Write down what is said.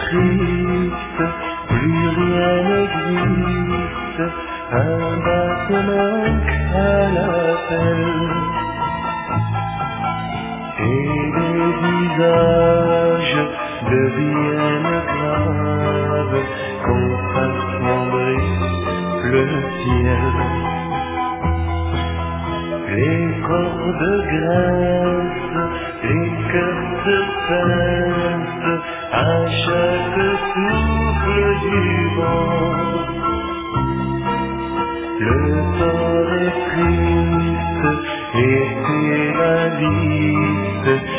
triste, plus rien n'existe, un battement à l'appel. Et les visages deviennent graves quand s'assombrit le ciel. Les cordes grincent, les cœurs se pincent à chaque souffle du vent. Le sort est triste et c'est la liste